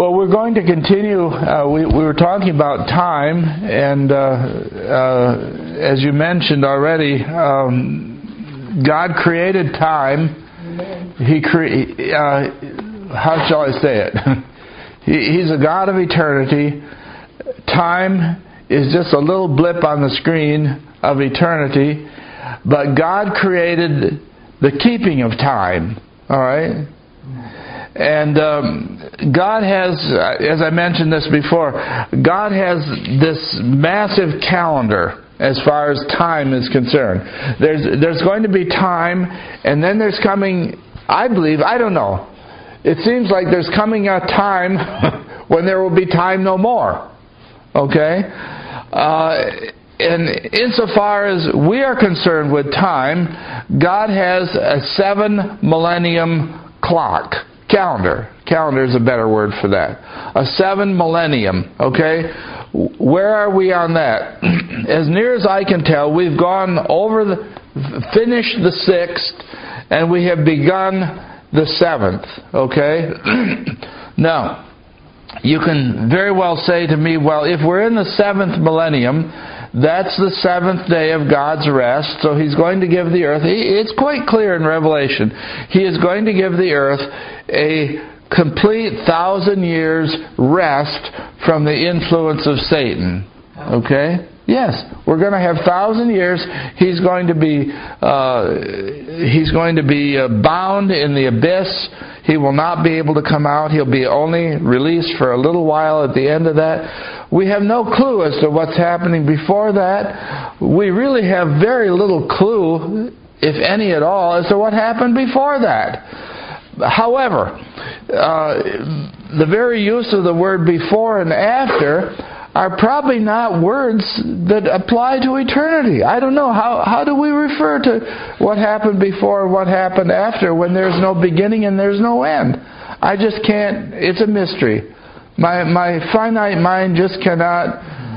Well, we're going to continue. We were talking about time, and as you mentioned already, God created time. How shall I say it? He's a God of eternity. Time is just a little blip on the screen of eternity, but God created the keeping of time. All right? And God has, as I mentioned this before, God has this massive calendar as far as time is concerned. There's going to be time, and then there's coming, I believe, I don't know, it seems like there's coming a time when there will be time no more. Okay? And insofar as we are concerned with time, God has a 7 millennium clock. Calendar. Calendar is a better word for that. A 7 millennium. Okay? Where are we on that? As near as I can tell, we've gone over finished the 6th, and we have begun the 7th. Okay? Now, you can very well say to me, well, if we're in the 7th millennium, that's the 7th day of God's rest, so He's going to give the earth, it's quite clear in Revelation, He is going to give the earth a complete 1,000 years rest from the influence of Satan. Okay? Yes, we're going to have 1,000 years. He's going to be bound in the abyss. He will not be able to come out. He'll be only released for a little while at the end of that. We have no clue as to what's happening before that. We really have very little clue, if any at all, as to what happened before that. However, the very use of the word before and after are probably not words that apply to eternity. I don't know. How do we refer to what happened before and what happened after when there's no beginning and there's no end? I just can't. It's a mystery. My finite mind just cannot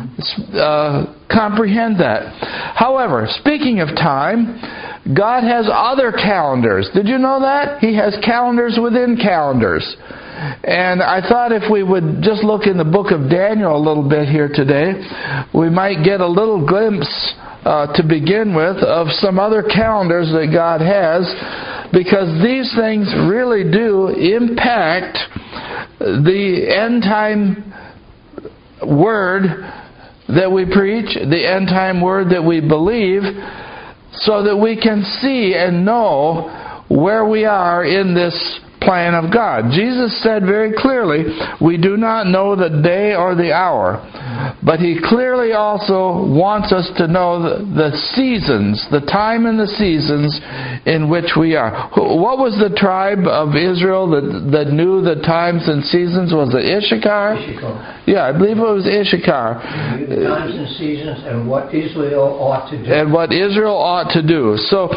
comprehend that. However, speaking of time, God has other calendars. Did you know that? He has calendars within calendars. And I thought if we would just look in the book of Daniel a little bit here today, we might get a little glimpse to begin with of some other calendars that God has, because these things really do impact the end time word that we preach, the end time word that we believe, so that we can see and know where we are in this plan of God. Jesus said very clearly, we do not know the day or the hour, but He clearly also wants us to know the seasons, the time and the seasons in which we are. What was the tribe of Israel that knew the times and seasons? Was it Issachar? Issachar. Yeah, I believe it was Issachar. The times and seasons and what Israel ought to do. And what Israel ought to do. So,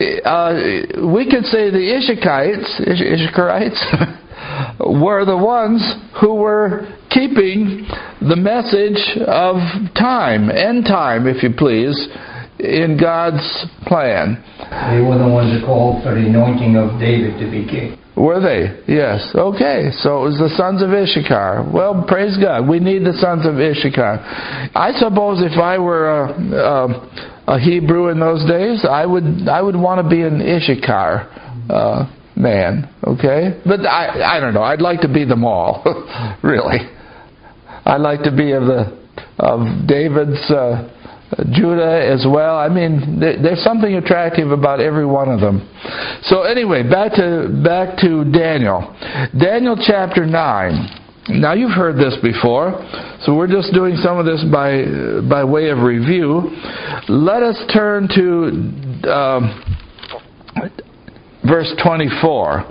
we could say the Issacharites were the ones who were keeping the message of time, end time, if you please, in God's plan. They were the ones that called for the anointing of David to be king. Were they? Yes. Okay. So it was the sons of Issachar. Well, praise God. We need the sons of Issachar. I suppose if I were a Hebrew in those days, I would want to be an Issachar man. Okay? But I don't know. I'd like to be them all. Really. I'd like to be of David's Judah as well. I mean, there's something attractive about every one of them. So anyway, back to Daniel. Daniel chapter 9. Now you've heard this before, so we're just doing some of this by way of review. Let us turn to verse 24.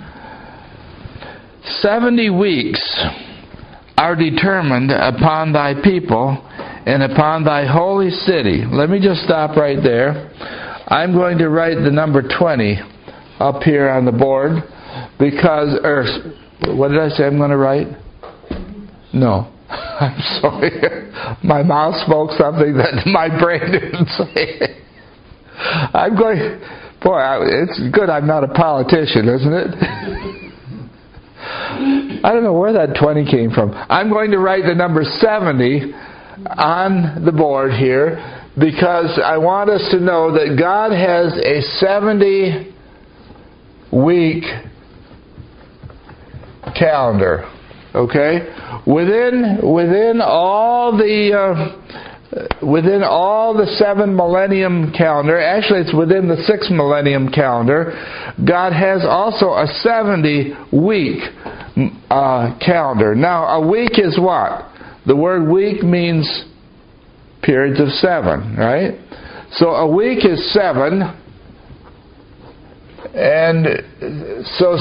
70 weeks are determined upon thy people and upon thy holy city. Let me just stop right there. I'm going to write the number 20 up here on the board because, what did I say I'm going to write? No. I'm sorry. My mouth spoke something that my brain didn't say. I'm going, boy, it's good I'm not a politician, isn't it? I don't know where that 20 came from. I'm going to write the number 70 on the board here because I want us to know that God has a 70-week calendar. Okay? Within all the 7 millennium calendar, actually it's within the 6 millennium calendar, God has also a 70-week calendar. Now, a week is what? The word week means periods of 7, right? So a week is 7, and so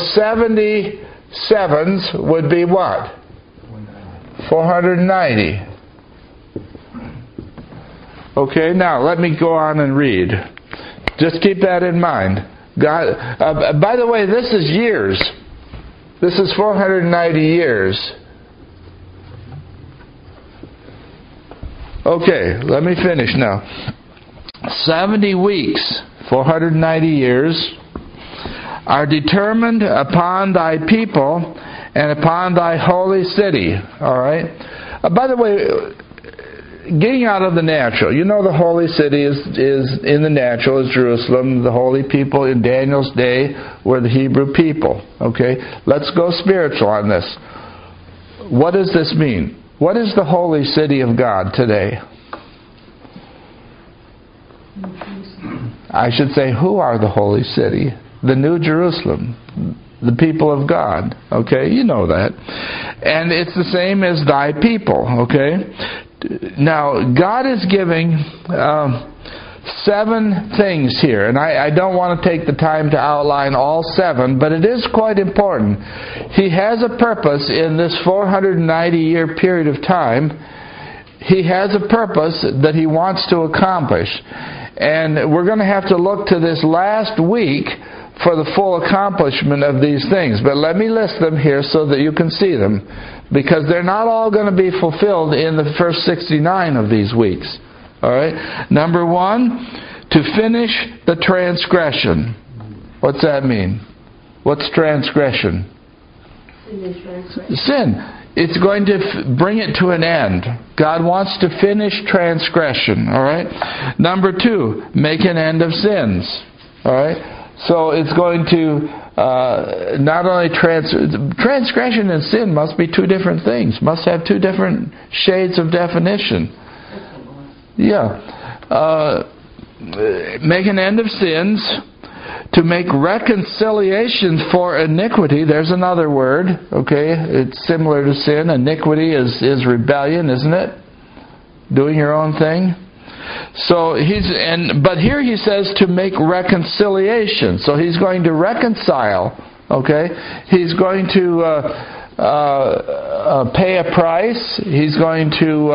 77s would be what? 490. Okay, now let me go on and read. Just keep that in mind. God. By the way, this is years. This is 490 years. Okay, let me finish now. 70 weeks, 490 years, are determined upon thy people and upon thy holy city. All right? By the way, getting out of the natural, you know the holy city is in the natural is Jerusalem. The holy people in Daniel's day were the Hebrew people. Okay? Let's go spiritual on this. What does this mean? What is the holy city of God today? I should say, who are the holy city? The New Jerusalem. The people of God. Okay? You know that. And it's the same as thy people. Okay? Now, God is giving 7 things here, and I don't want to take the time to outline all 7, but it is quite important. He has a purpose in this 490-year period of time. He has a purpose that He wants to accomplish. And we're going to have to look to this last week for the full accomplishment of these things. But let me list them here so that you can see them, because they're not all going to be fulfilled in the first 69 of these weeks. All right? Number 1, to finish the transgression. What's that mean? What's transgression? Sin. It's going to bring it to an end. God wants to finish transgression. All right? Number 2, make an end of sins. All right? So it's going to not only transgression and sin must be 2 different things. Must have 2 different shades of definition. Yeah. Make an end of sins. To make reconciliation for iniquity. There's another word. Okay, it's similar to sin. Iniquity is rebellion, isn't it? Doing your own thing. So but here he says to make reconciliation. So he's going to reconcile. Okay, he's going to pay a price. He's going to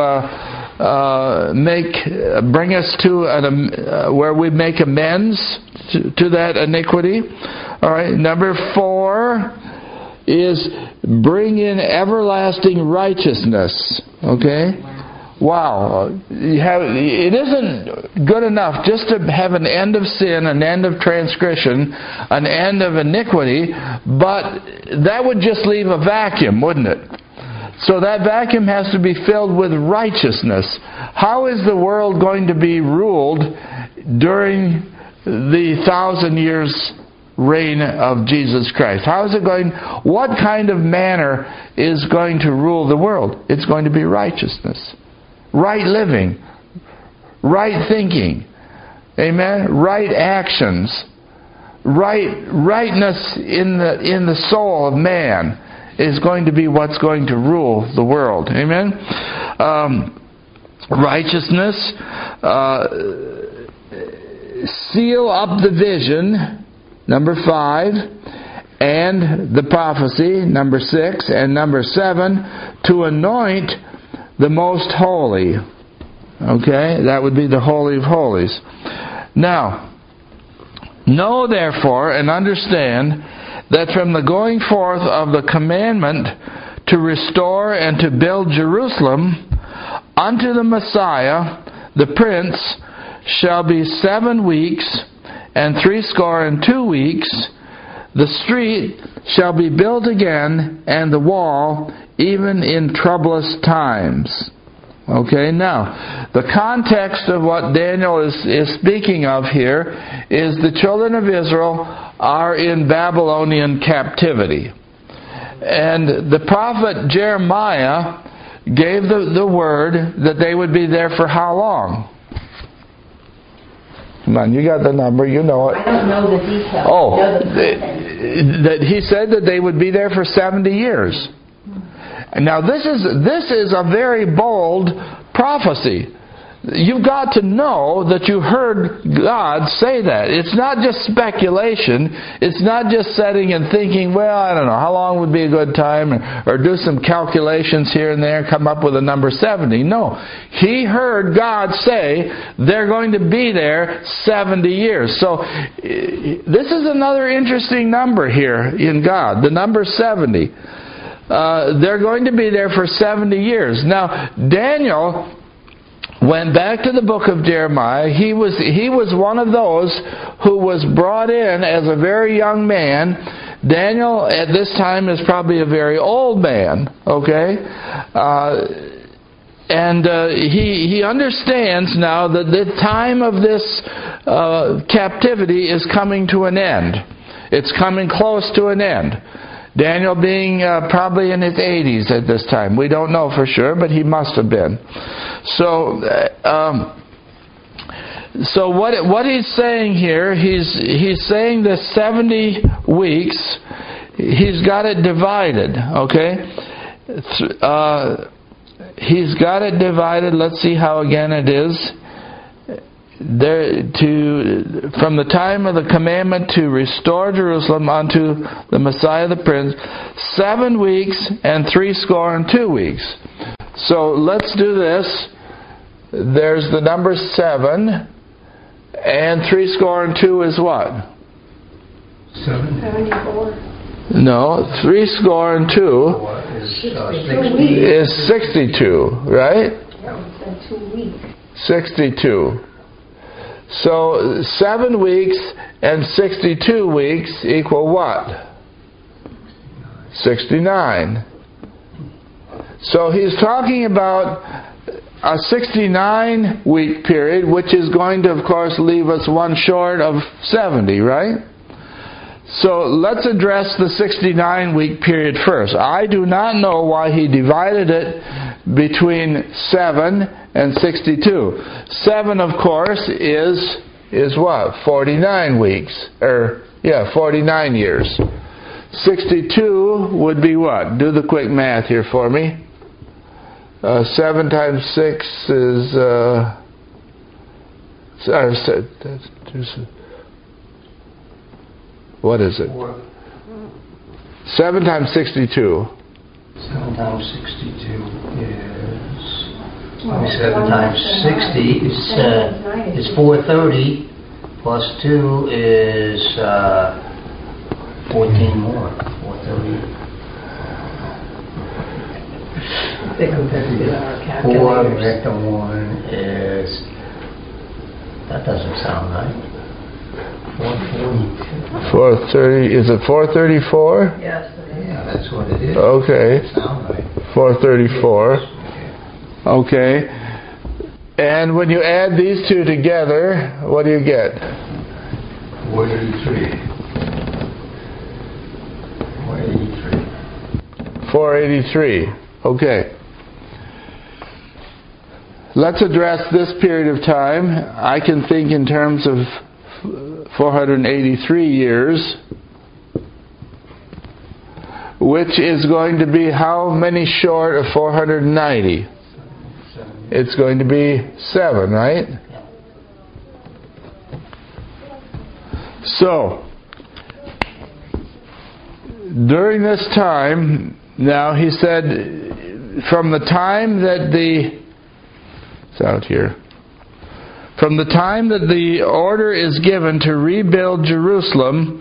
bring us to where we make amends to that iniquity. All right. Number 4 is bring in everlasting righteousness. Okay. Wow. It isn't good enough just to have an end of sin, an end of transgression, an end of iniquity, but that would just leave a vacuum, wouldn't it? So that vacuum has to be filled with righteousness. How is the world going to be ruled during the 1,000 years reign of Jesus Christ? How is it going? What kind of manner is going to rule the world? It's going to be righteousness. Right living. Right thinking. Amen? Right actions. Rightness in the soul of man is going to be what's going to rule the world. Amen? Righteousness. Seal up the vision. Number 5. And the prophecy. Number 6. And number 7. To anoint the most holy. Okay? That would be the Holy of Holies. Now, know therefore and understand that from the going forth of the commandment to restore and to build Jerusalem unto the Messiah, the Prince, shall be 7 weeks and 62 weeks. The street shall be built again, and the wall, even in troublous times. Okay, now, the context of what Daniel is speaking of here is the children of Israel are in Babylonian captivity. And the prophet Jeremiah gave the word that they would be there for how long? Come on, you got the number, you know it. I don't know the details. Oh, I know the that he said that they would be there for 70 years. Now this is a very bold prophecy. You've got to know that you heard God say that. It's not just speculation. It's not just sitting and thinking, well, I don't know, how long would be a good time, or do some calculations here and there, come up with a number 70. No. He heard God say they're going to be there 70 years. So this is another interesting number here in God, the number 70. They're going to be there for 70 years. Now, Daniel went back to the book of Jeremiah. He was one of those who was brought in as a very young man. Daniel at this time is probably a very old man, okay? He understands now that the time of this captivity is coming to an end. It's coming close to an end. Daniel being probably in his 80s at this time. We don't know for sure, but he must have been. So what he's saying here, he's saying the 70 weeks, he's got it divided, okay? He's got it divided. Let's see how again it is. From the time of the commandment to restore Jerusalem unto the Messiah the Prince, 7 weeks and 62 weeks. So let's do this. There's the number 7, and 62 is what? 74. No, 62 is 62, right? No, it's 2 weeks. 62. So 7 weeks and 62 weeks equal what? 69. So he's talking about a 69-week period, which is going to, of course, leave us one short of 70, right? So let's address the 69-week period first. I do not know why he divided it between 7 and 62. 7, of course, is what? 49 weeks. 49 years. 62 would be what? Do the quick math here for me. 7 times 6 is... what is it? 7 times 62. 7 times 62 is... 7 times 60 is 430, plus 2 is 14 more. 430. They compared to our 4 calculators. vector 1 is... That doesn't sound right. 442. 430, is it 434? Yes. Yeah, that's what it is. Okay. Sound right. 434. Okay. And when you add these two together, what do you get? 483. 483. Okay. Let's address this period of time. I can think in terms of 483 years, which is going to be how many short of 490? It's going to be 7, right? So, during this time, now he said, from the time that from the time that the order is given to rebuild Jerusalem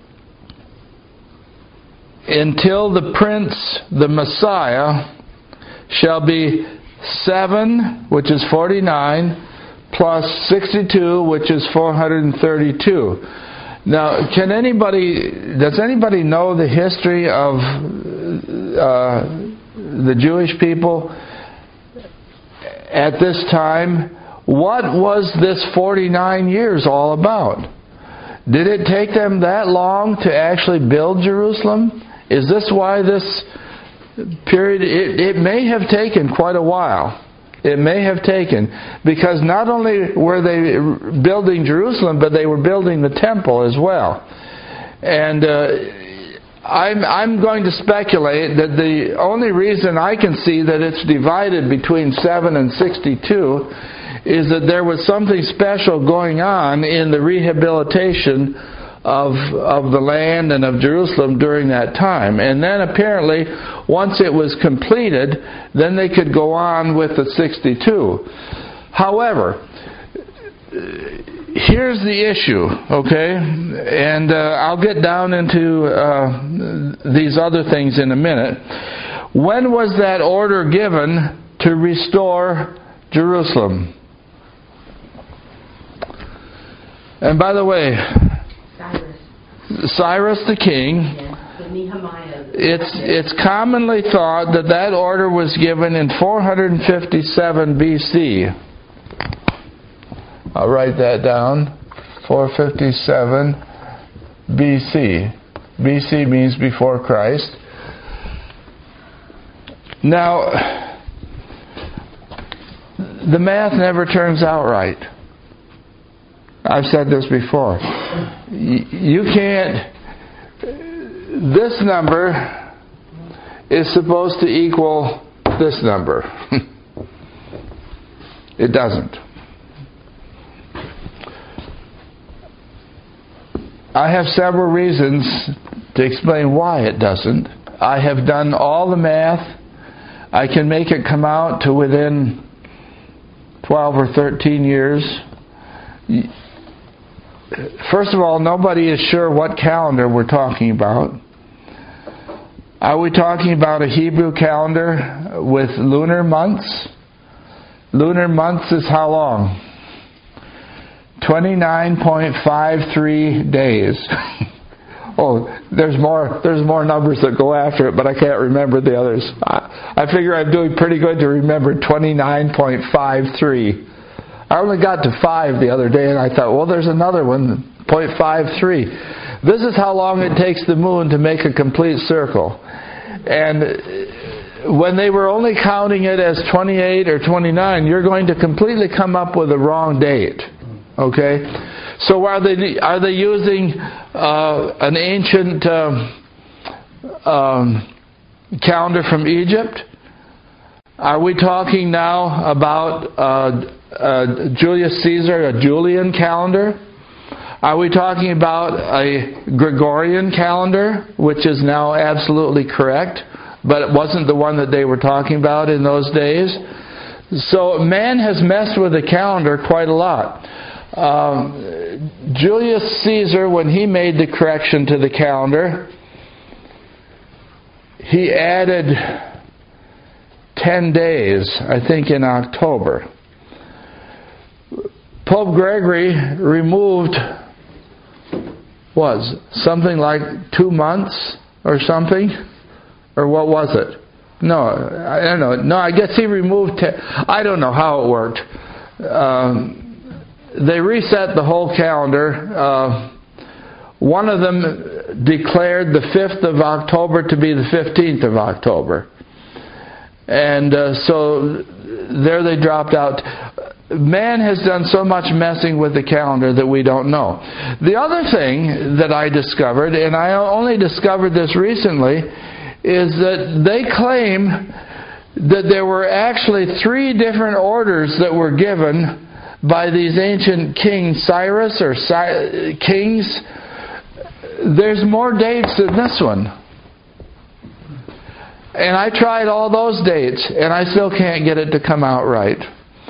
until the Prince, the Messiah, shall be 7, which is 49, plus 62, which is 432. Now, does anybody know the history of the Jewish people at this time? What was this 49 years all about? Did it take them that long to actually build Jerusalem? Is this why this period, it may have taken quite a while. It may have taken, because not only were they building Jerusalem, but they were building the temple as well. And I'm going to speculate that the only reason I can see that it's divided between 7 and 62 is that there was something special going on in the rehabilitation of the land and of Jerusalem during that time. And then apparently, once it was completed, then they could go on with the 62. However, here's the issue, okay? And I'll get down into these other things in a minute. When was that order given to restore Jerusalem? And by the way, Cyrus the king, it's commonly thought that order was given in 457 BC. I'll write that down. 457 BC. BC means before Christ. Now, the math never turns out right. I've said this before. You can't... This number is supposed to equal this number. It doesn't. I have several reasons to explain why it doesn't. I have done all the math. I can make it come out to within 12 or 13 years. First of all, nobody is sure what calendar we're talking about. Are we talking about a Hebrew calendar with lunar months? Lunar months is how long? 29.53 days. Oh, there's more numbers that go after it, but I can't remember the others. I figure I'm doing pretty good to remember 29.53. I only got to 5 the other day, and I thought, well, there's another one, 0.53. This is how long it takes the moon to make a complete circle. And when they were only counting it as 28 or 29, you're going to completely come up with the wrong date. Okay? So are they using an ancient calendar from Egypt? Are we talking now about Julius Caesar, a Julian calendar? Are we talking about a Gregorian calendar, which is now absolutely correct, but it wasn't the one that they were talking about in those days? So man has messed with the calendar quite a lot. Julius Caesar, when he made the correction to the calendar, he added 10 days, I think, in October. Pope Gregory removed, something like 2 months or something? Or what was it? No, I don't know. No, I guess he removed 10. I don't know how it worked. They reset the whole calendar. One of them declared the 5th of October to be the 15th of October. And so there they dropped out. Man has done so much messing with the calendar that we don't know. The other thing that I discovered, and I only discovered this recently, is that they claim that there were actually 3 different orders that were given by these ancient kings, Cyrus or kings. There's more dates than this one. And I tried all those dates, and I still can't get it to come out right.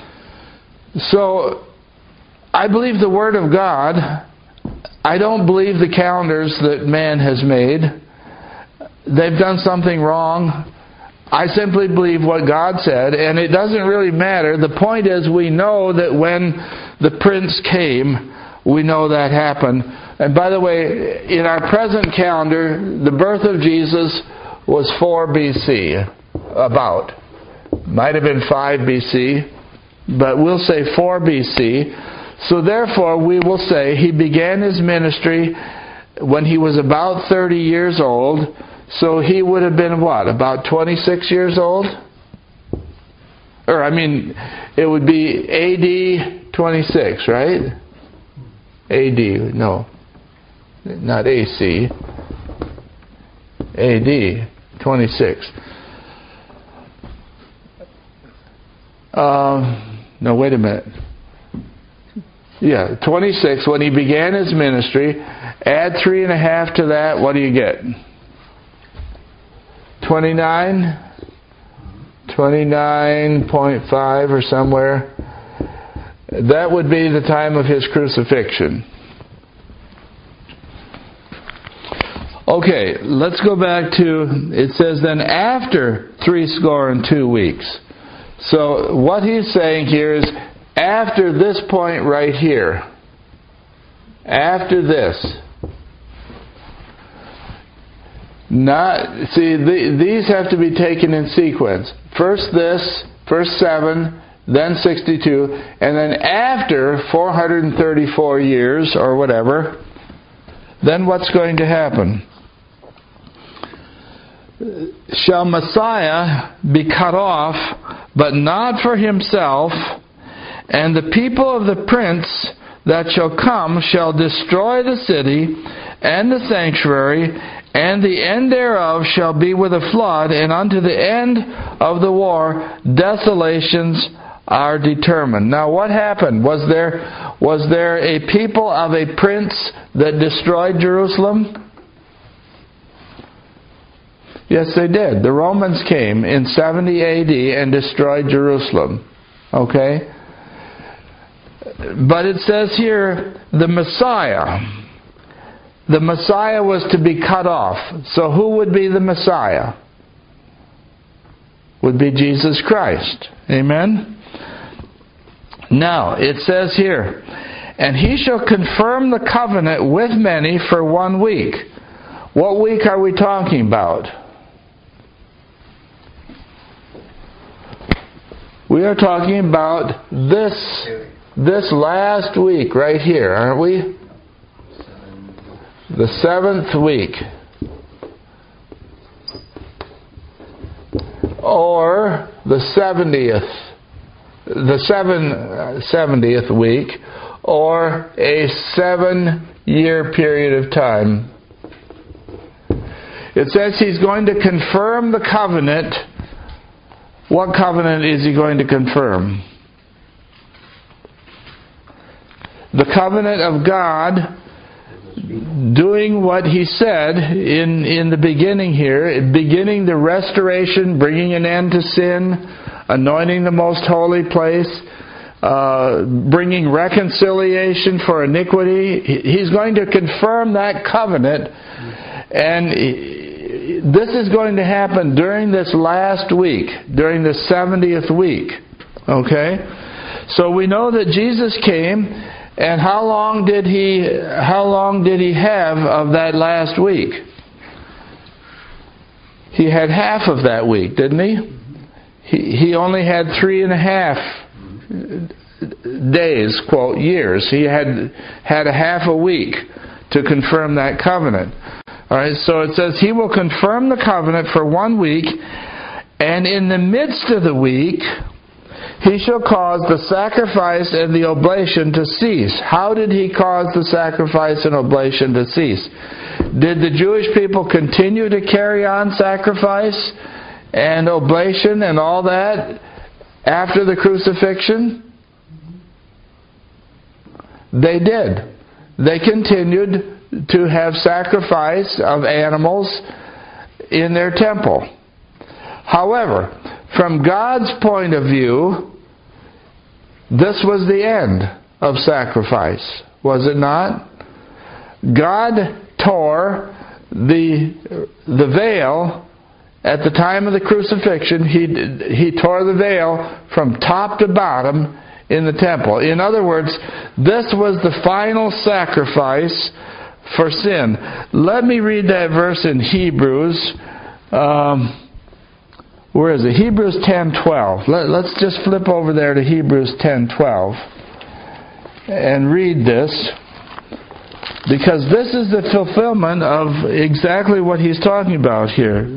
So, I believe the Word of God. I don't believe the calendars that man has made. They've done something wrong. I simply believe what God said, and it doesn't really matter. The point is, we know that when the prince came, we know that happened. And by the way, in our present calendar, the birth of Jesus was 4 BC, about. Might have been 5 BC, but we'll say 4 BC. So therefore, we will say he began his ministry when he was about 30 years old. So he would have been what? About 26 years old? Or, it would be AD 26, right? AD, no. Not AC. AD 26. No, wait a minute. Yeah, 26, when he began his ministry. Add 3.5 to that, what do you get? 29? 29.5 or somewhere. That would be the time of his crucifixion. Okay, let's go back to, it says then after 62 weeks. So what he's saying here is after this point right here. After this. These have to be taken in sequence. First 7, then 62, and then after 434 years or whatever, then what's going to happen? Shall Messiah be cut off, but not for himself, and the people of the prince that shall come shall destroy the city and the sanctuary, and the end thereof shall be with a flood, and unto the end of the war desolations are determined. Now what happened? Was there a people of a prince that destroyed Jerusalem? Yes, they did. The Romans came in 70 AD and destroyed Jerusalem. Okay? But it says here, the Messiah. The Messiah was to be cut off. So who would be the Messiah? Would be Jesus Christ. Amen? Now, it says here, and he shall confirm the covenant with many for 1 week. What week are we talking about? We are talking about this last week right here, aren't we? The 7th week. Or the 70th. The 70th week. Or a 7-year period of time. It says he's going to confirm the covenant. What covenant is he going to confirm? The covenant of God doing what he said in the beginning here, beginning the restoration, bringing an end to sin, anointing the most holy place, bringing reconciliation for iniquity. He's going to confirm that covenant, and this is going to happen during this last week, during the 70th week. Okay? So we know that Jesus came, and how long did he have of that last week? He had half of that week, didn't he? He only had 3.5 days, quote, years. He had a half a week to confirm that covenant. All right, so it says he will confirm the covenant for 1 week, and in the midst of the week he shall cause the sacrifice and the oblation to cease. How did he cause the sacrifice and oblation to cease? Did the Jewish people continue to carry on sacrifice and oblation and all that after the crucifixion? They did. They continued to have sacrifice of animals in their temple. However, from God's point of view, this was the end of sacrifice, was it not? God tore the veil at the time of the crucifixion. He tore the veil from top to bottom in the temple. In other words, this was the final sacrifice for sin. Let me read that verse in Hebrews. Where is it? Hebrews 10:12. Let's just flip over there to Hebrews 10:12 and read this, because this is the fulfillment of exactly what he's talking about here.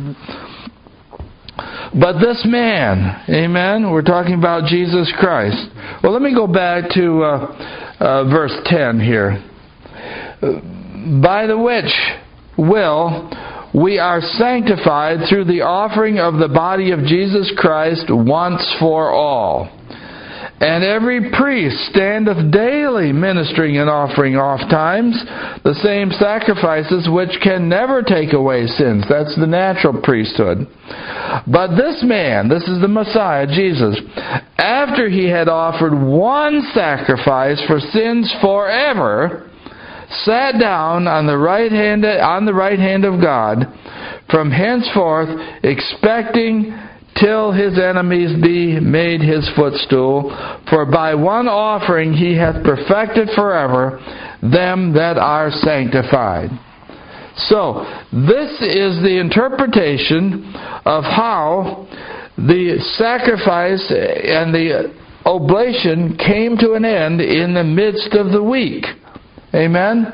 But this man, amen, we're talking about Jesus Christ. Well, let me go back to verse 10 here. By the which will we are sanctified through the offering of the body of Jesus Christ once for all. And every priest standeth daily ministering and offering oft times the same sacrifices which can never take away sins. That's the natural priesthood. But this man, this is the Messiah, Jesus, after he had offered one sacrifice for sins forever, sat down on the right hand of God, from henceforth expecting till his enemies be made his footstool. For by one offering he hath perfected forever them that are sanctified. So, this is the interpretation of how the sacrifice and the oblation came to an end in the midst of the week. Amen?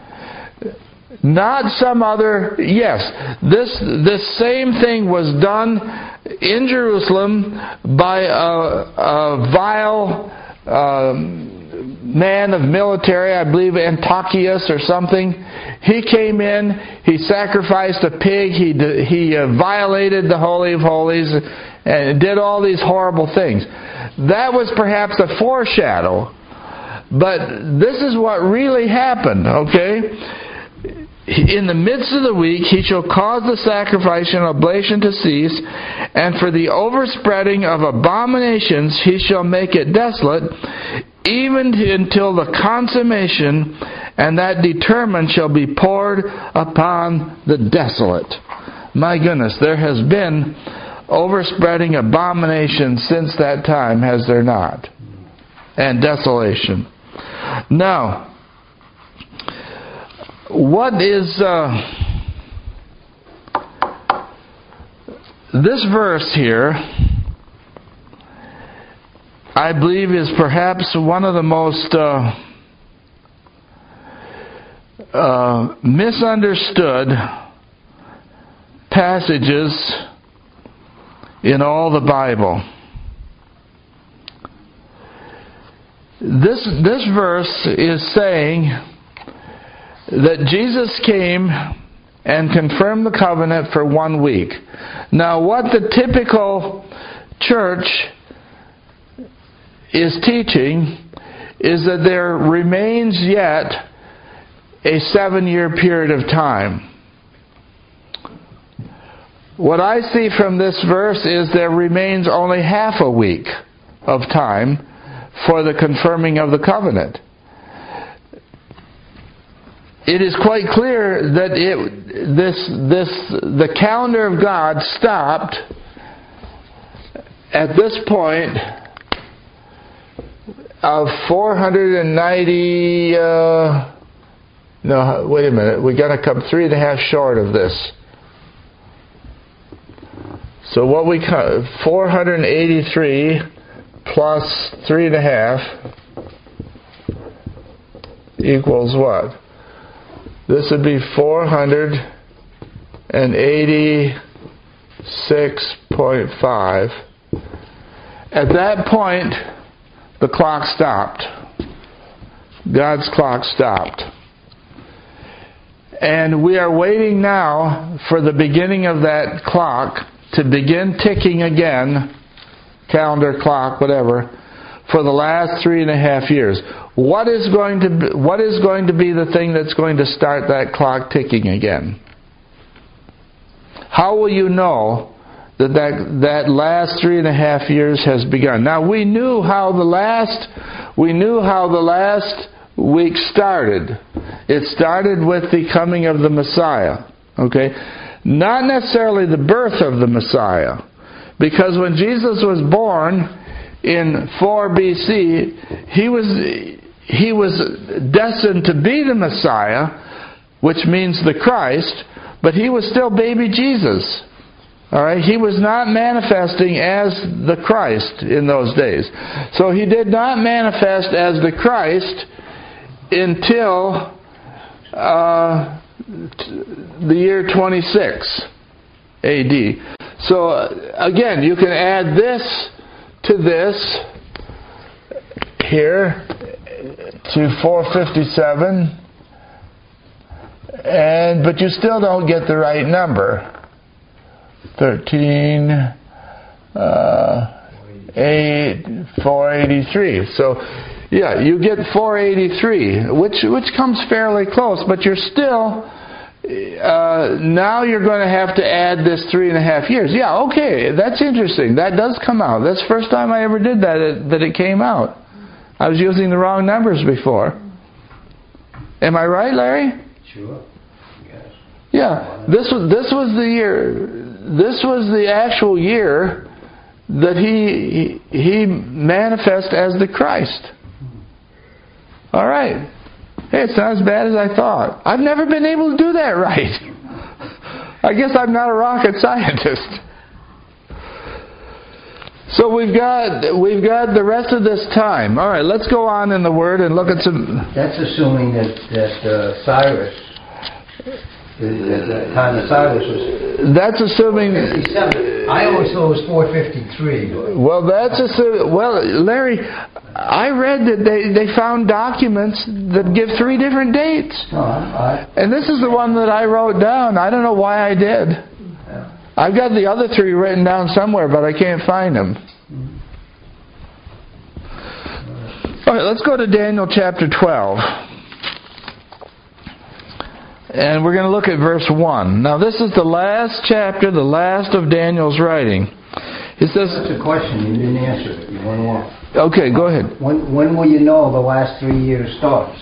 Not some other, yes, this same thing was done in Jerusalem by a vile man of military, I believe Antiochus or something. He came in, he sacrificed a pig, he violated the Holy of Holies, and did all these horrible things. That was perhaps a foreshadow. But this is what really happened, okay? In the midst of the week, he shall cause the sacrifice and oblation to cease, and for the overspreading of abominations he shall make it desolate, even until the consummation, and that determined shall be poured upon the desolate. My goodness, there has been overspreading abomination since that time, has there not? And desolation. Now, what is this verse here? I believe is perhaps one of the most misunderstood passages in all the Bible. This verse is saying that Jesus came and confirmed the covenant for 1 week. Now, what the typical church is teaching is that there remains yet a 7-year period of time. What I see from this verse is there remains only half a week of time for the confirming of the covenant. It is quite clear that the calendar of God stopped at this point of 490. No, wait a minute. We're going to come 3.5 short of this. So what 483 plus 3.5 equals what? This would be 486.5. At that point, the clock stopped. God's clock stopped. And we are waiting now for the beginning of that clock to begin ticking again, calendar clock, whatever, for the last 3.5 years. What is going to be the thing that's going to start that clock ticking again? How will you know that last 3.5 years has begun? Now, we knew how the last week started. It started with the coming of the Messiah. Okay? Not necessarily the birth of the Messiah. Because when Jesus was born, in 4 BC, he was destined to be the Messiah, which means the Christ, but he was still baby Jesus. All right, he was not manifesting as the Christ in those days. So he did not manifest as the Christ until the year 26 AD. So again, you can add this to this here to 457, but you still don't get the right number. 483. So yeah, you get 483, which comes fairly close, but you're still now you're going to have to add this 3.5 years. Yeah, okay, that's interesting. That does come out. That's the first time I ever did that it came out. I was using the wrong numbers before. Am I right, Larry? Sure. Yes. Yeah, this was the year. This was the actual year that he manifest as the Christ. All right. Hey, it's not as bad as I thought. I've never been able to do that right. I guess I'm not a rocket scientist. So we've got the rest of this time. All right, let's go on in the Word and look at some. That's assuming that Cyrus, the time of Cyrus was. That's assuming. 57. I always thought it was 453. Well, that's assuming. Well, Larry, I read that they found documents that give 3 different dates. And this is the one that I wrote down. I don't know why I did. Yeah. I've got the other 3 written down somewhere, but I can't find them. All right, let's go to Daniel chapter 12. And we're going to look at verse 1. Now, this is the last chapter, the last of Daniel's writing. It says. That's a question. You didn't answer it. You went off. Okay, go ahead. When will you know the last 3 years starts?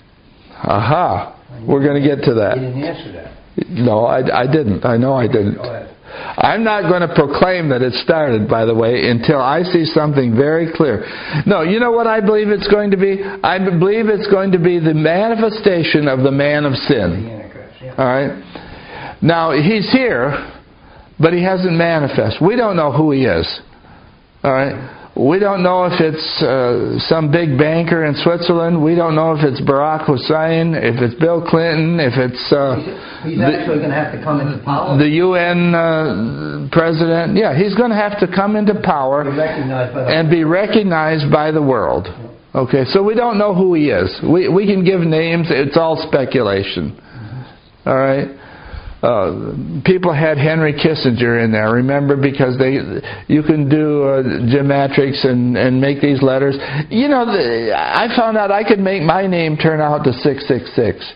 Aha. We're going to get to that. You didn't answer that. No, I didn't. I know I didn't. Go ahead. I'm not going to proclaim that it started, by the way, until I see something very clear. No, you know what I believe it's going to be? I believe it's going to be the manifestation of the man of sin. All right? Now, he's here, but he hasn't manifested. We don't know who he is. All right? We don't know if it's some big banker in Switzerland. We don't know if it's Barack Hussein, if it's Bill Clinton, if it's he's actually going to have to come into power. The UN president. Yeah, he's going to have to come into power and be recognized by the world. Okay, so we don't know who he is. We can give names. It's all speculation. All right. People had Henry Kissinger in there, remember, because you can do geometrics and make these letters. You know, I found out I could make my name turn out to 666.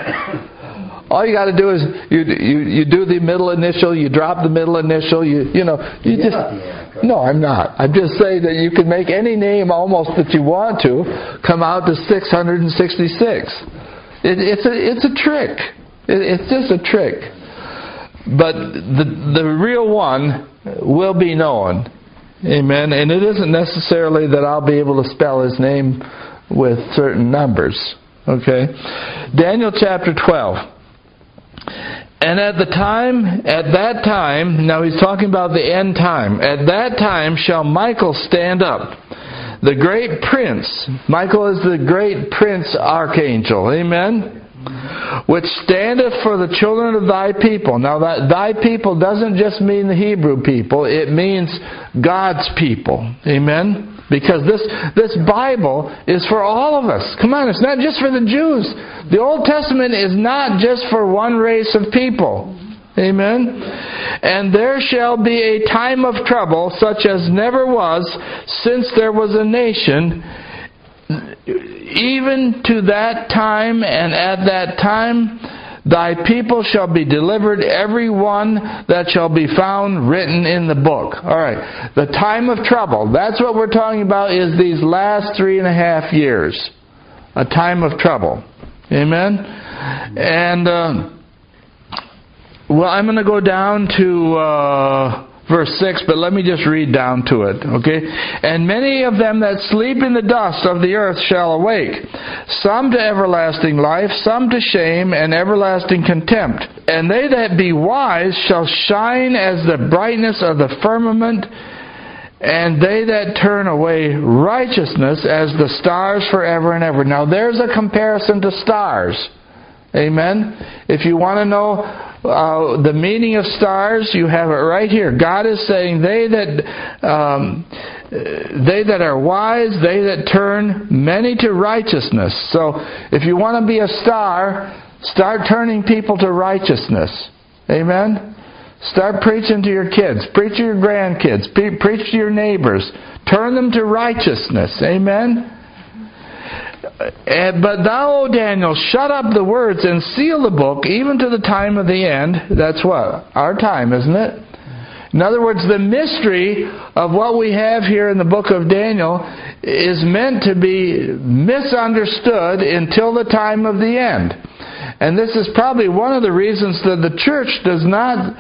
All you got to do is you do the middle initial, you drop the middle initial, you just. No, I'm not. I'm just saying that you can make any name almost that you want to come out to 666. It's a trick. It's just a trick. But the real one will be known. Amen. And it isn't necessarily that I'll be able to spell his name with certain numbers. Okay. Daniel chapter 12. And at that time, now he's talking about the end time. At that time shall Michael stand up, the great prince. Michael is the great prince archangel. Amen. Which standeth for the children of thy people. Now, that thy people doesn't just mean the Hebrew people. It means God's people. Amen? Because this Bible is for all of us. Come on, it's not just for the Jews. The Old Testament is not just for one race of people. Amen? And there shall be a time of trouble such as never was since there was a nation, even to that time, and at that time thy people shall be delivered, every one that shall be found written in the book. All right, the time of trouble, that's what we're talking about, is these last 3.5 years. A time of trouble. Amen? And, well, I'm going to go down to verse 6, but let me just read down to it, okay? And many of them that sleep in the dust of the earth shall awake, some to everlasting life, some to shame and everlasting contempt. And they that be wise shall shine as the brightness of the firmament, and they that turn away righteousness as the stars forever and ever. Now there's a comparison to stars. Amen? If you want to know the meaning of stars, you have it right here. God is saying they that are wise, they that turn many to righteousness. So if you want to be a star, start turning people to righteousness. Amen? Start preaching to your kids. Preach to your grandkids. Preach to your neighbors. Turn them to righteousness. Amen? But thou, O Daniel, shut up the words and seal the book even to the time of the end. That's what? Our time, isn't it? In other words, the mystery of what we have here in the book of Daniel is meant to be misunderstood until the time of the end. And this is probably one of the reasons that the church does not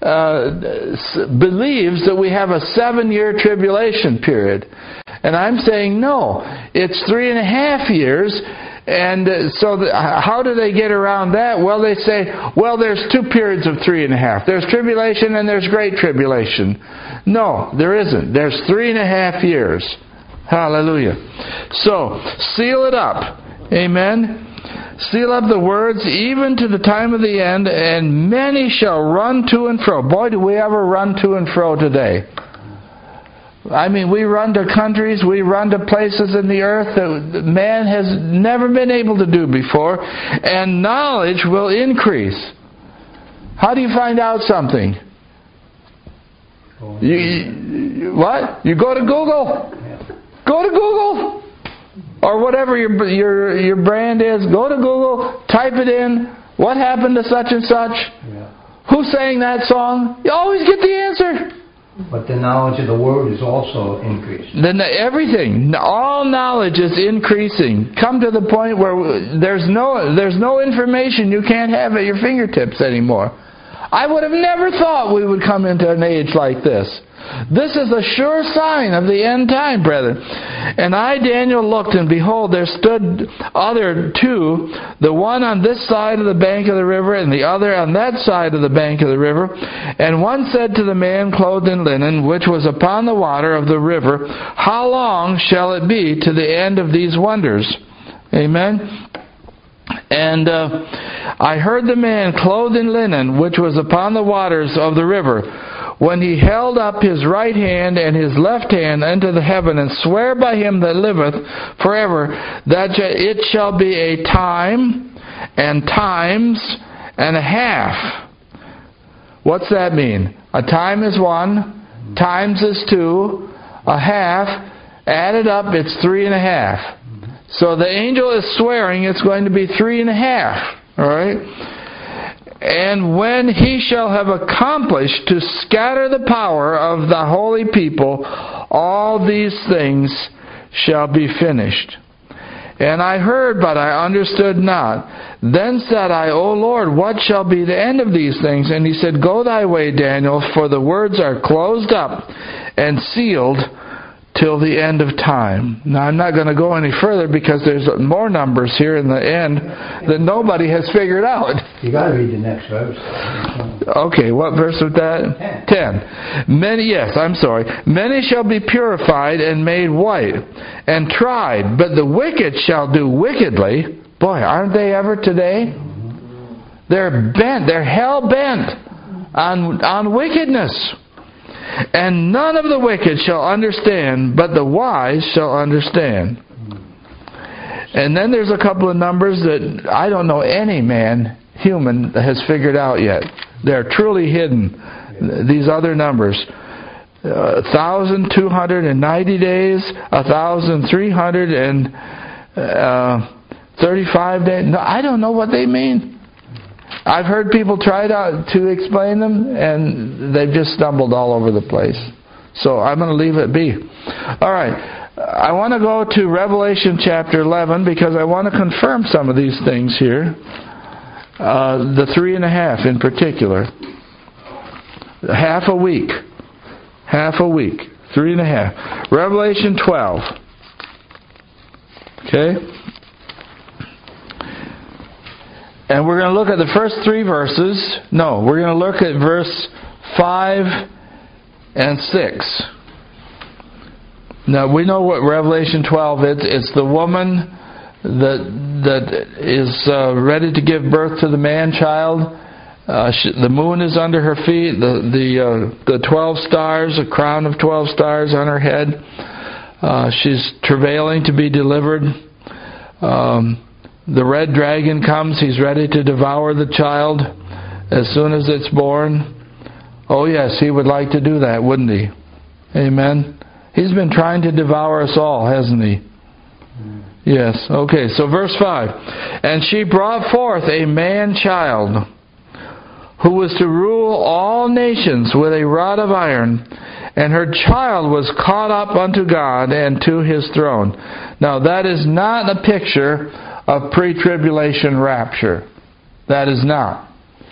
believes that we have a 7-year tribulation period. And I'm saying no, it's 3.5 years. And so how do they get around that? Well, they say, well, there's 2 periods of 3.5. There's tribulation and there's great tribulation. No, there isn't. There's 3.5 years. Hallelujah. So, seal it up. Amen. Seal up the words even to the time of the end, and many shall run to and fro. Boy, do we ever run to and fro today. I mean, we run to countries, we run to places in the earth that man has never been able to do before, and knowledge will increase. How do you find out something? What? You go to Google. Go to Google. Or whatever your brand is, go to Google, type it in. What happened to such and such? Yeah. Who sang that song? You always get the answer. But the knowledge of the Word is also increased. Then everything, all knowledge is increasing. Come to the point where there's no information you can't have at your fingertips anymore. I would have never thought we would come into an age like this. This is a sure sign of the end time, brethren. And I, Daniel, looked, and behold, there stood other 2, the one on this side of the bank of the river, and the other on that side of the bank of the river. And one said to the man clothed in linen, which was upon the water of the river, how long shall it be to the end of these wonders? Amen. And I heard the man clothed in linen, which was upon the waters of the river, when he held up his right hand and his left hand unto the heaven, and swear by him that liveth forever, that it shall be a time and times and a half. What's that mean? A time is 1, times is 2, a half, added up, it's 3.5. So the angel is swearing it's going to be 3.5. All right? And when he shall have accomplished to scatter the power of the holy people, all these things shall be finished. And I heard, but I understood not. Then said I, O Lord, what shall be the end of these things? And he said, Go thy way, Daniel, for the words are closed up and sealed till the end of time. Now, I'm not going to go any further because there's more numbers here in the end that nobody has figured out. You got to read the next verse. Okay, what verse was that? 10. Many shall be purified and made white and tried, but the wicked shall do wickedly. Boy, aren't they ever today? They're hell-bent on wickedness. And none of the wicked shall understand, but the wise shall understand. And then there's a couple of numbers that I don't know any human has figured out yet. They're truly hidden, these other numbers. 1,290 days, 1,335 days. No, I don't know what they mean. I've heard people try to explain them, and they've just stumbled all over the place. So I'm going to leave it be. All right. I want to go to Revelation chapter 11 because I want to confirm some of these things here. The 3.5 in particular. Half a week. Half a week. 3.5. Revelation 12. Okay? And we're going to look at the first 3 verses. No, we're going to look at verse 5 and 6. Now, we know what Revelation 12 is. It's the woman that is ready to give birth to the man-child. The moon is under her feet. The 12 stars, a crown of 12 stars on her head. She's travailing to be delivered. The red dragon comes. He's ready to devour the child as soon as it's born. Oh yes, he would like to do that, wouldn't he? Amen. He's been trying to devour us all, hasn't he? Yes. Okay, so verse 5. And she brought forth a man-child who was to rule all nations with a rod of iron, and her child was caught up unto God and to His throne. Now that is not a picture of pre-tribulation rapture. That is not.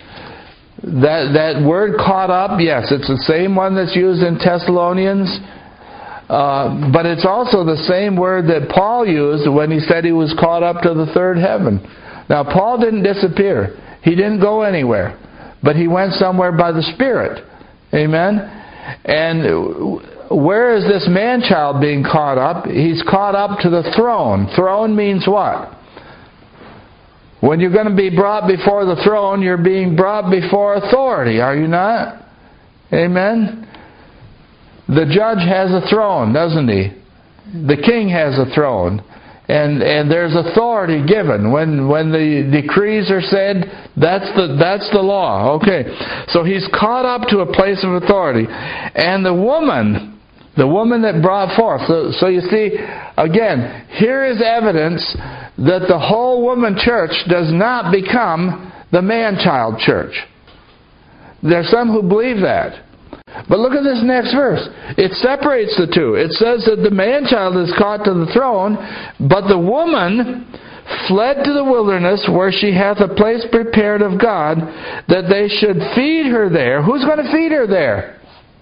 That word caught up, yes, it's the same one that's used in Thessalonians, but it's also the same word that Paul used when he said he was caught up to the third heaven. Now Paul didn't disappear. He didn't go anywhere. But he went somewhere by the Spirit. Amen? And where is this man-child being caught up? He's caught up to the throne. Throne means what? When you're going to be brought before the throne, you're being brought before authority, are you not? Amen? The judge has a throne, doesn't he? The king has a throne. And there's authority given. When the decrees are said, that's the law. Okay. So he's caught up to a place of authority. And the woman that brought forth. So you see, again, here is evidence that the whole woman church does not become the man-child church. There's some who believe that. But look at this next verse. It separates the two. It says that the man-child is caught to the throne, but the woman fled to the wilderness where she hath a place prepared of God, that they should feed her there. Who's going to feed her there?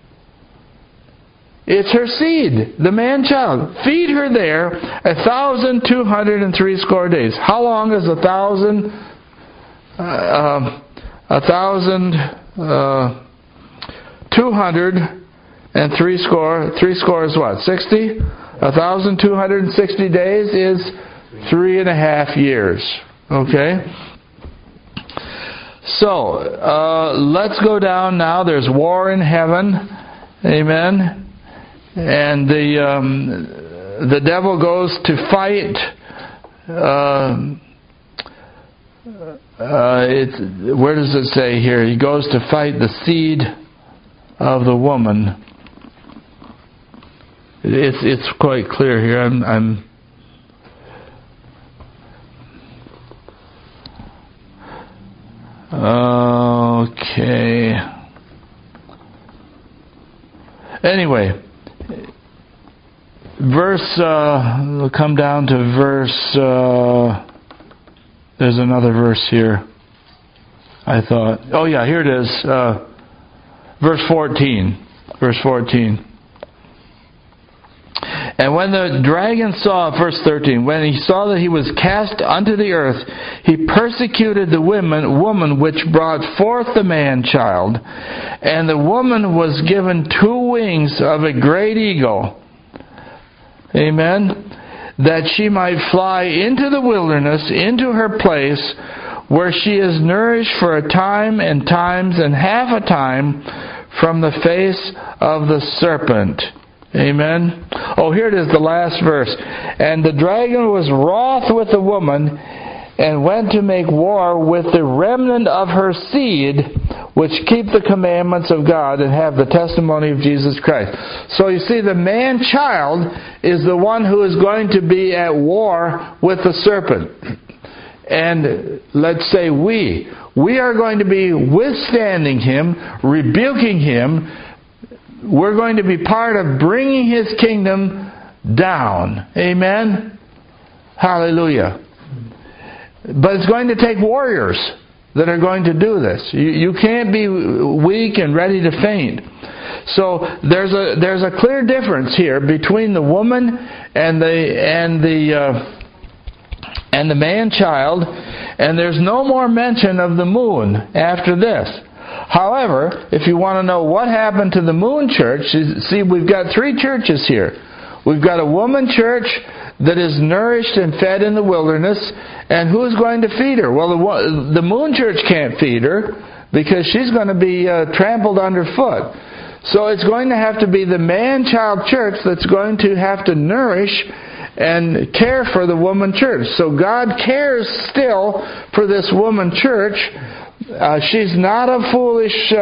It's her seed, the man-child. Feed her there 1,260 days. How long is 203 score is what? 60? 1,260 days is 3.5 years. Okay? So, let's go down now. There's war in heaven. Amen. And the devil goes to fight. Where does it say here? He goes to fight the seed of the woman. It's quite clear here. I'm okay. Anyway, we'll come down to verse. There's another verse here. I thought. Oh yeah, here it is. Verse 14. Verse 14. And when the dragon saw, verse 13, when he saw that he was cast unto the earth, he persecuted the woman which brought forth the man-child. And the woman was given 2 wings of a great eagle. Amen. That she might fly into the wilderness, into her place, where she is nourished for a time and times and half a time from the face of the serpent. Amen. Oh, here it is, the last verse. And the dragon was wroth with the woman, and went to make war with the remnant of her seed, which keep the commandments of God and have the testimony of Jesus Christ. So you see, the man-child is the one who is going to be at war with the serpent. And let's say we are going to be withstanding him, rebuking him. We're going to be part of bringing his kingdom down. Amen? Hallelujah. But it's going to take warriors that are going to do this. You can't be weak and ready to faint. So there's a clear difference here between the woman and the man-child, and there's no more mention of the moon after this. However, if you want to know what happened to the moon church, see, we've got three churches here. We've got a woman church that is nourished and fed in the wilderness, and who's going to feed her? Well, the moon church can't feed her because she's going to be trampled underfoot. So it's going to have to be the man-child church that's going to have to nourish and care for the woman church. So God cares still for this woman church. She's not a foolish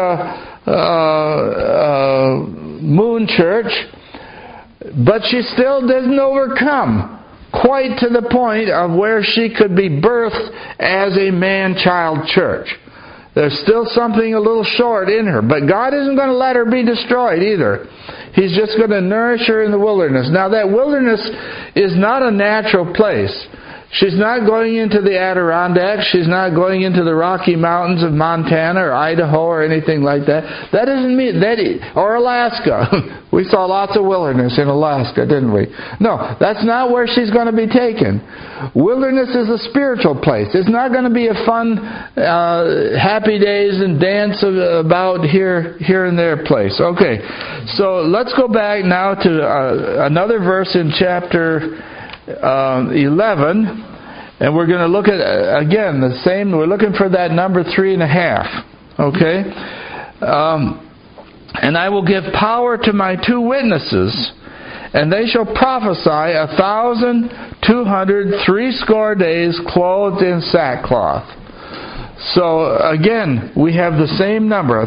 moon church, but she still doesn't overcome quite to the point of where she could be birthed as a man-child church. There's still something a little short in her, but God isn't going to let her be destroyed either. He's just going to nourish her in the wilderness. Now, that wilderness is not a natural place. She's not going into the Adirondacks. She's not going into the Rocky Mountains of Montana or Idaho or anything like that. That doesn't mean that, or Alaska. We saw lots of wilderness in Alaska, didn't we? No, that's not where she's going to be taken. Wilderness is a spiritual place. It's not going to be a fun, happy days and dance about here and there place. Okay, so let's go back now to another verse in chapter 11, and we're going to look at again the same. We're looking for that number 3.5. Okay, and I will give power to my 2 witnesses, and they shall prophesy 1,260 days, clothed in sackcloth. So again, we have the same number,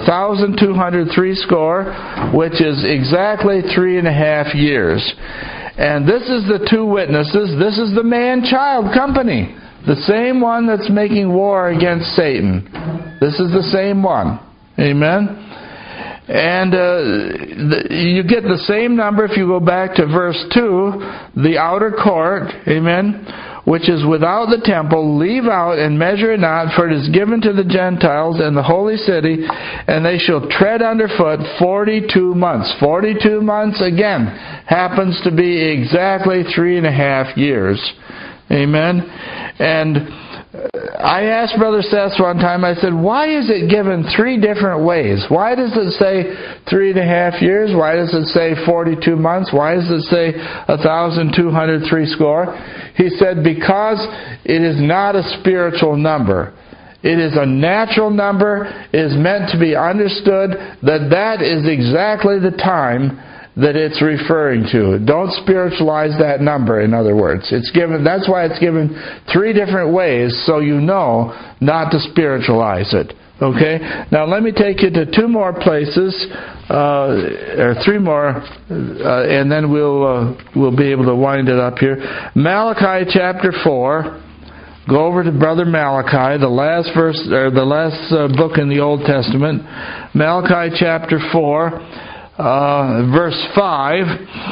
1,260, which is exactly 3.5 years. And this is the 2 witnesses. This is the man-child company. The same one that's making war against Satan. This is the same one. Amen? And you get the same number if you go back to verse 2. The outer court, amen, which is without the temple, leave out and measure it not, for it is given to the Gentiles and the holy city, and they shall tread underfoot 42 months. 42 months, again, happens to be exactly 3.5 years. Amen? And I asked Brother Seth one time, I said, why is it given 3 different ways? Why does it say 3.5 years? Why does it say 42 months? Why does it say 1,260? He said, because it is not a spiritual number. It is a natural number. It is meant to be understood that is exactly the time that it's referring to. Don't spiritualize that number, in other words. That's why it's given 3 different ways, so you know not to spiritualize it. Okay? Now let me take you to 2 more places, or 3 more, and then we'll be able to wind it up here. Malachi chapter 4. Go over to Brother Malachi, the last verse, or the last book in the Old Testament. Malachi chapter 4. Verse 5,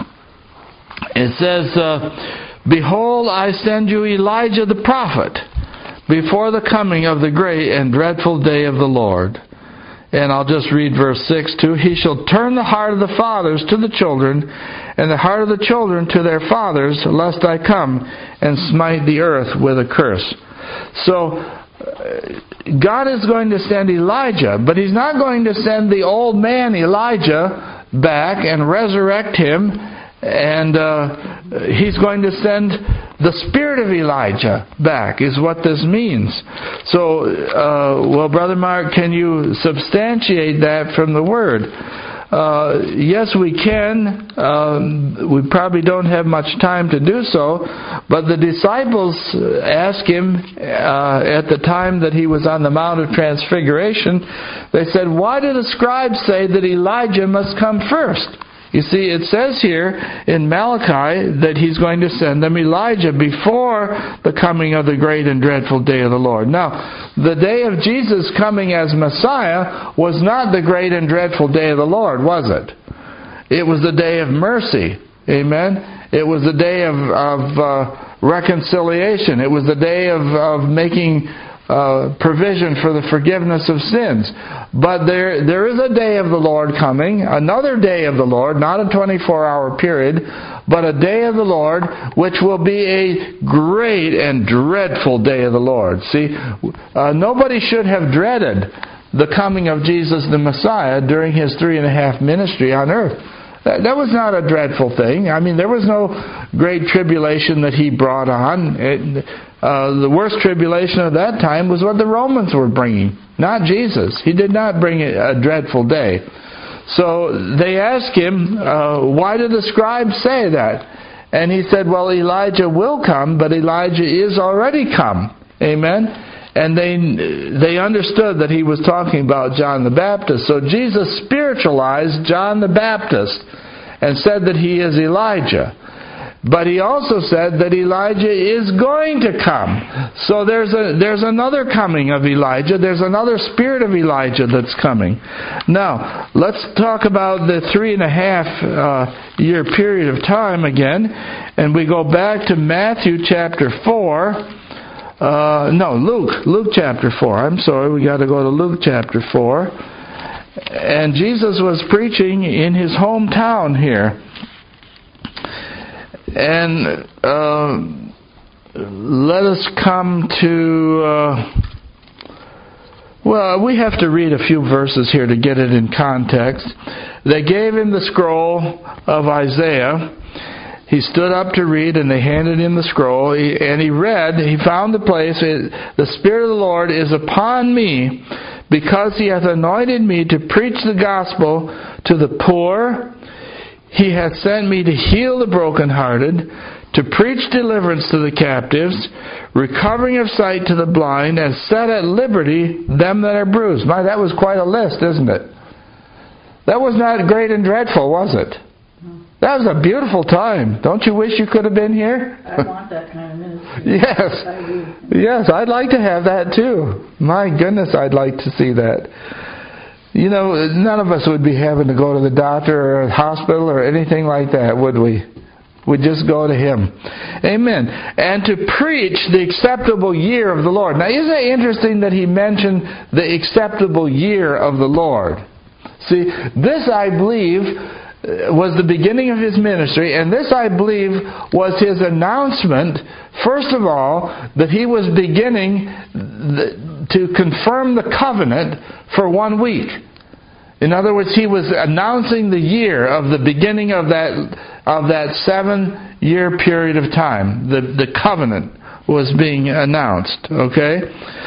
it says, Behold, I send you Elijah the prophet before the coming of the great and dreadful day of the Lord. And I'll just read verse 6 too. He shall turn the heart of the fathers to the children, and the heart of the children to their fathers, lest I come and smite the earth with a curse. So, God is going to send Elijah, but He's not going to send the old man Elijah back and resurrect him, and He's going to send the spirit of Elijah back, is what this means. So, well, Brother Mark, can you substantiate that from the Word? Yes, we can. We probably don't have much time to do so, but the disciples asked Him at the time that He was on the Mount of Transfiguration, they said, why do the scribes say that Elijah must come first? You see, it says here in Malachi that He's going to send them Elijah before the coming of the great and dreadful day of the Lord. Now, the day of Jesus coming as Messiah was not the great and dreadful day of the Lord, was it? It was the day of mercy. Amen? It was the day of reconciliation. It was the day of making provision for the forgiveness of sins. But there is a day of the Lord coming, another day of the Lord, not a 24-hour period, but a day of the Lord, which will be a great and dreadful day of the Lord. See, nobody should have dreaded the coming of Jesus the Messiah during His 3.5 ministry on earth. That was not a dreadful thing. I mean, there was no great tribulation that He brought on. The worst tribulation of that time was what the Romans were bringing, not Jesus. He did not bring a dreadful day. So they asked Him, why did the scribes say that? And He said, well, Elijah will come, but Elijah is already come. Amen? And they understood that He was talking about John the Baptist. So Jesus spiritualized John the Baptist and said that he is Elijah. But He also said that Elijah is going to come. So there's another coming of Elijah. There's another spirit of Elijah that's coming. Now, let's talk about the 3.5 year period of time again. And we go back to Matthew chapter 4. Luke chapter 4. I'm sorry, we got to go to Luke chapter 4. And Jesus was preaching in His hometown here. And let us come to... we have to read a few verses here to get it in context. They gave Him the scroll of Isaiah. He stood up to read, and they handed Him the scroll. And he read, he found the place, the Spirit of the Lord is upon me, because He hath anointed me to preach the gospel to the poor. He hath sent me to heal the brokenhearted, to preach deliverance to the captives, recovering of sight to the blind, and set at liberty them that are bruised. My, that was quite a list, isn't it? That was not great and dreadful, was it? That was a beautiful time. Don't you wish you could have been here? I want that kind of ministry. Yes. I do. Yes, I'd like to have that too. My goodness, I'd like to see that. You know, none of us would be having to go to the doctor or a hospital or anything like that, would we? We'd just go to Him. Amen. And to preach the acceptable year of the Lord. Now, isn't it interesting that He mentioned the acceptable year of the Lord? See, this, I believe, was the beginning of His ministry, and this, I believe, was His announcement, first of all, that He was beginning to confirm the covenant for 1 week. In other words, He was announcing the year of the beginning of that 7-year period of time. The covenant was being announced. Okay?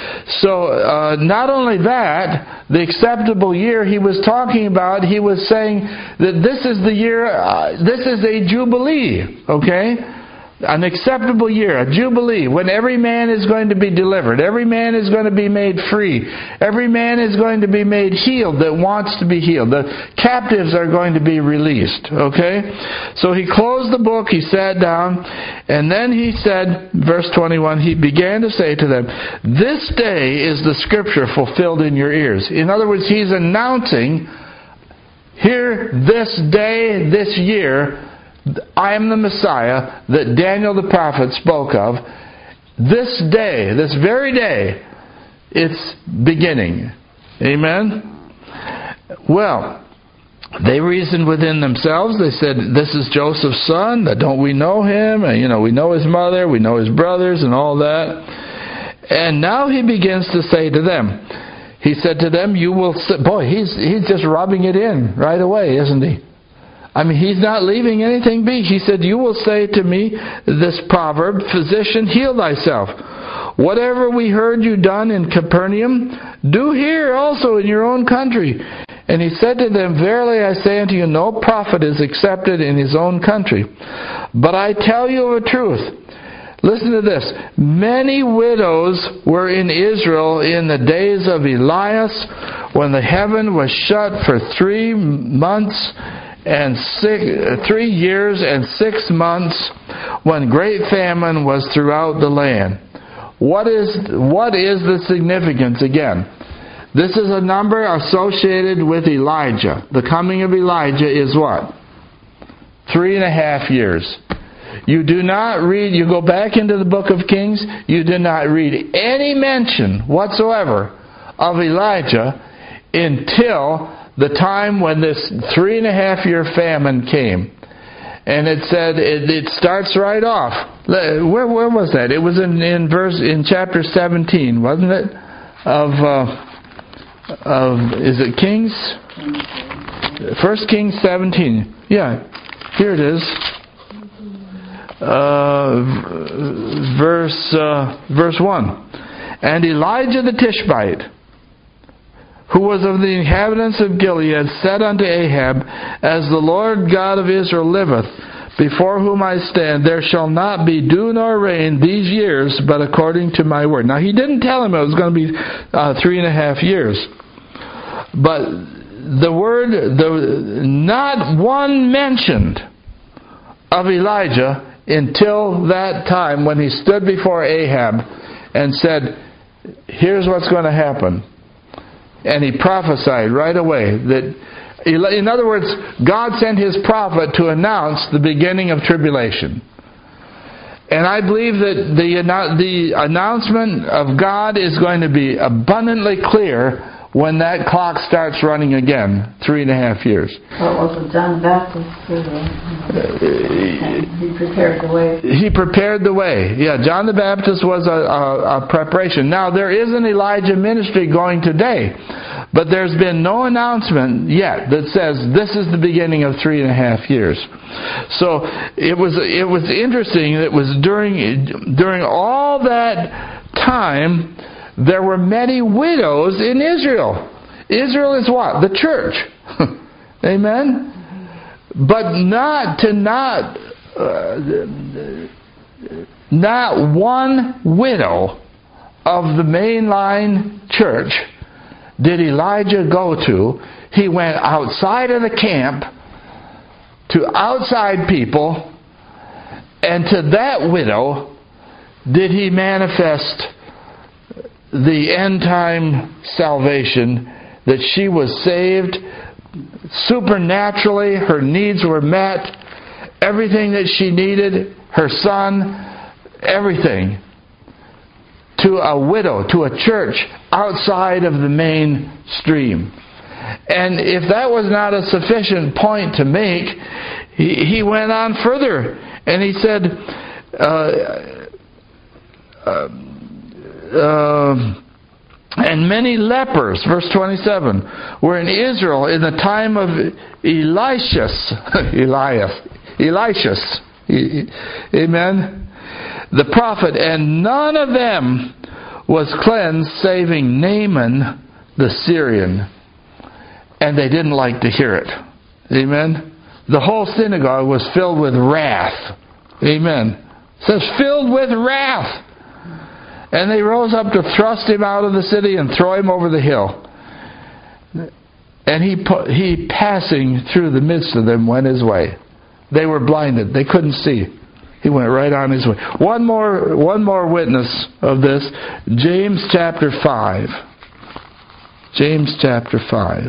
So, not only that, the acceptable year He was talking about, He was saying that this is the year, this is a jubilee. Okay? An acceptable year, a jubilee, when every man is going to be delivered. Every man is going to be made free. Every man is going to be made healed that wants to be healed. The captives are going to be released. Okay? So He closed the book, He sat down, and then He said, verse 21, He began to say to them, this day is the scripture fulfilled in your ears. In other words, He's announcing, here, this day, this year, I am the Messiah that Daniel the prophet spoke of. This day, this very day, it's beginning. Amen? Well, they reasoned within themselves. They said, this is Joseph's son. Don't we know him? And, we know his mother. We know his brothers and all that. And now He begins to say to them, He said to them, you will... Boy, he's just rubbing it in right away, isn't He? I mean, He's not leaving anything be. He said, you will say to me this proverb, physician, heal thyself. Whatever we heard you done in Capernaum, do here also in your own country. And He said to them, verily I say unto you, no prophet is accepted in his own country. But I tell you of a truth. Listen to this. Many widows were in Israel in the days of Elias, when the heaven was shut for 3 months, and 3 years and 6 months, when great famine was throughout the land. What is the significance again? This is a number associated with Elijah. The coming of Elijah is what? 3.5 years. You do not read, you go back into the book of Kings, you do not read any mention whatsoever of Elijah until the time when this 3.5-year famine came. And it said, it starts right off. Where was that? It was in chapter 17, wasn't it? Is it Kings? 1 Kings 17. Yeah, here it is. Verse 1. And Elijah the Tishbite, who was of the inhabitants of Gilead, said unto Ahab, As the Lord God of Israel liveth, before whom I stand, there shall not be dew nor rain these years, but according to my word. Now, he didn't tell him it was going to be 3.5 years. But the word, not one mentioned of Elijah until that time when he stood before Ahab and said, here's what's going to happen. And he prophesied right away that, in other words, God sent His prophet to announce the beginning of tribulation. And I believe that the announcement of God is going to be abundantly clear when that clock starts running again, 3.5 years. Well, also John the Baptist, he prepared the way. He prepared the way. Yeah, John the Baptist was a preparation. Now, there is an Elijah ministry going today, but there's been no announcement yet that says this is the beginning of 3.5 years. So it was interesting. It was during all that time, there were many widows in Israel. Israel is what? The church. Amen? But not one widow of the mainline church did Elijah go to. He went outside of the camp to outside people, and to that widow did he manifest the end-time salvation, that she was saved supernaturally, her needs were met, everything that she needed, her son, everything, to a widow, to a church outside of the mainstream. And if that was not a sufficient point to make, he went on further, and he said, and many lepers, verse 27, were in Israel in the time of Elias, amen, the prophet, and none of them was cleansed, saving Naaman the Syrian. And they didn't like to hear it. Amen. The whole synagogue was filled with wrath. Amen. It says filled with wrath. And they rose up to thrust him out of the city and throw him over the hill. And he passing through the midst of them went his way. They were blinded. They couldn't see. He went right on his way. One more witness of this. James chapter 5. James chapter 5.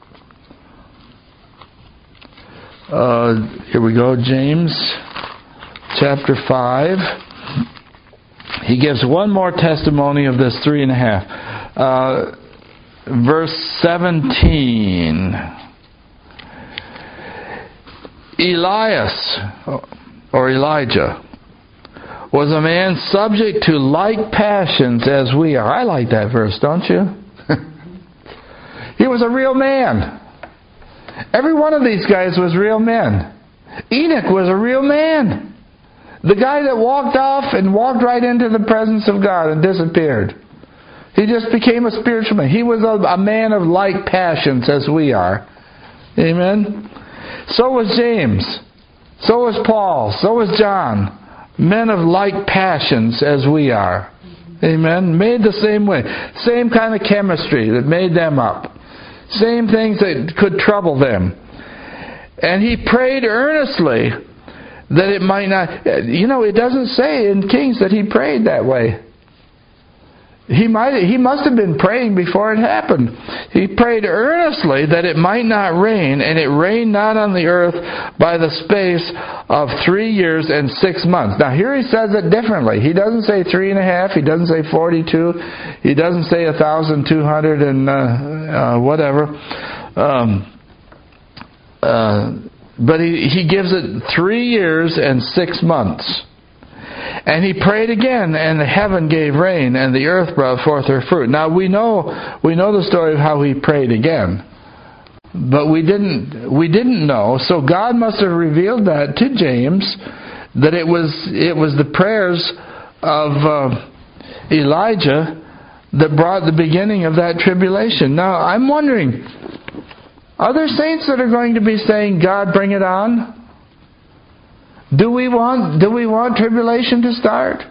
Here we go. James chapter 5. He gives one more testimony of this 3.5. Verse 17. Elias, or Elijah, was a man subject to like passions as we are. I like that verse, don't you? He was a real man. Every one of these guys was real men. Enoch was a real man. The guy that walked off and walked right into the presence of God and disappeared. He just became a spiritual man. He was a man of like passions as we are. Amen? So was James. So was Paul. So was John. Men of like passions as we are. Amen? Made the same way. Same kind of chemistry that made them up. Same things that could trouble them. And he prayed earnestly that it might not... it doesn't say in Kings that he prayed that way. He must have been praying before it happened. He prayed earnestly that it might not rain, and it rained not on the earth by the space of 3 years and 6 months. Now here he says it differently. He doesn't say 3.5. He doesn't say 42. He doesn't say 1,200 and whatever. But he gives it 3 years and 6 months. And he prayed again, and the heaven gave rain, and the earth brought forth her fruit. Now we know the story of how he prayed again, but we didn't know. So God must have revealed that to James, that it was the prayers of Elijah that brought the beginning of that tribulation. Now I'm wondering, are there saints that are going to be saying, "God, bring it on"? Do we want tribulation to start?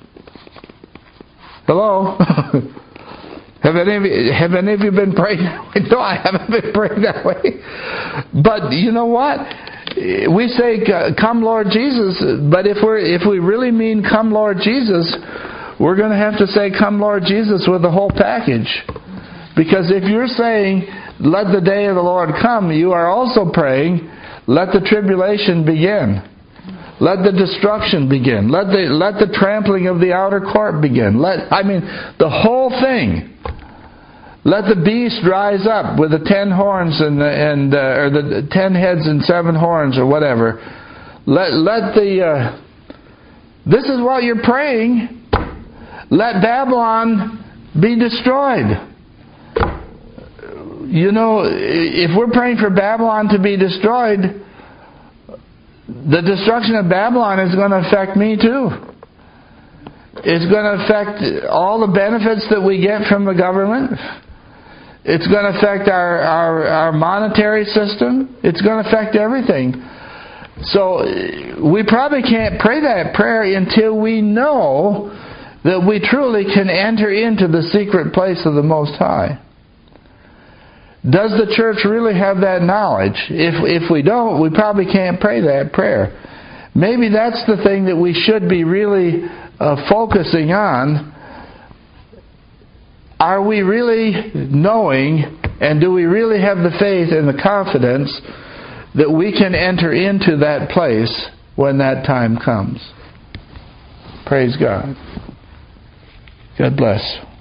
Hello? Have any of you been praying that way? No, I haven't been praying that way. But you know what? We say, "Come, Lord Jesus," but if we really mean "Come, Lord Jesus," we're going to have to say, "Come, Lord Jesus," with the whole package. Because if you're saying, "Let the day of the Lord come," you are also praying, "Let the tribulation begin. Let the destruction begin. Let the trampling of the outer court begin. The whole thing. Let the beast rise up with the 10 horns or the 10 heads and 7 horns or whatever. This is what you're praying. Let Babylon be destroyed. You know, if we're praying for Babylon to be destroyed, the destruction of Babylon is going to affect me too. It's going to affect all the benefits that we get from the government. It's going to affect our monetary system. It's going to affect everything. So we probably can't pray that prayer until we know that we truly can enter into the secret place of the Most High. Does the church really have that knowledge? If we don't, we probably can't pray that prayer. Maybe that's the thing that we should be really focusing on. Are we really knowing, and do we really have the faith and the confidence that we can enter into that place when that time comes? Praise God. God bless.